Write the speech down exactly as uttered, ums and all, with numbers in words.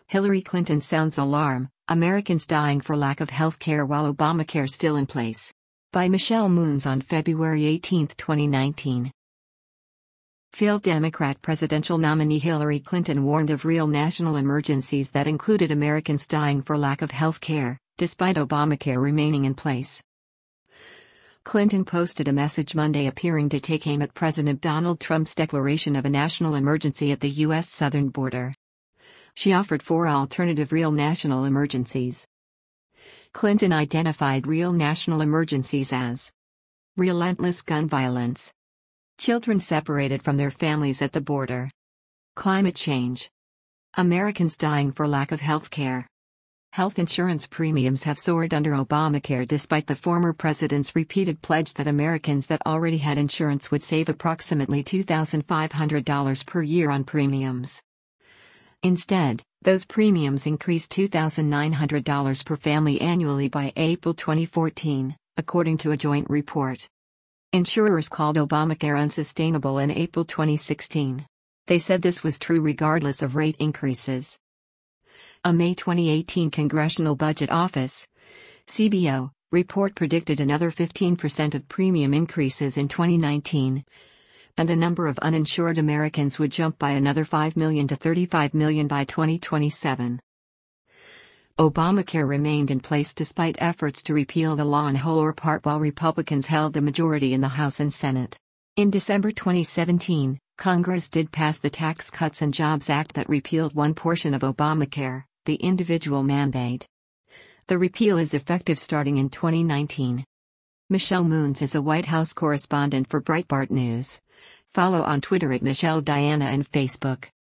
Hillary Clinton sounds alarm, Americans dying for lack of health care while Obamacare still in place. By Michelle Moons on February eighteenth, twenty nineteen. Failed Democrat presidential nominee Hillary Clinton warned of real national emergencies that included Americans dying for lack of health care, despite Obamacare remaining in place. Clinton posted a message Monday appearing to take aim at President Donald Trump's declaration of a national emergency at the U S southern border. She offered four alternative real national emergencies. Clinton identified real national emergencies as relentless gun violence, children separated from their families at the border, climate change, Americans dying for lack of health care. Health insurance premiums have soared under Obamacare despite the former president's repeated pledge that Americans that already had insurance would save approximately two thousand five hundred dollars per year on premiums. Instead, those premiums increased two thousand nine hundred dollars per family annually by April twenty fourteen, according to a joint report. Insurers called Obamacare unsustainable in April twenty sixteen. They said this was true regardless of rate increases. A May twenty eighteen Congressional Budget Office (C B O) report predicted another fifteen percent of premium increases in twenty nineteen, and the number of uninsured Americans would jump by another five million to thirty-five million by twenty twenty-seven. Obamacare remained in place despite efforts to repeal the law in whole or part while Republicans held the majority in the House and Senate. In December twenty seventeen, Congress did pass the Tax Cuts and Jobs Act that repealed one portion of Obamacare, the individual mandate. The repeal is effective starting in twenty nineteen. Michelle Moons is a White House correspondent for Breitbart News. Follow on Twitter at Michelle Diana and Facebook.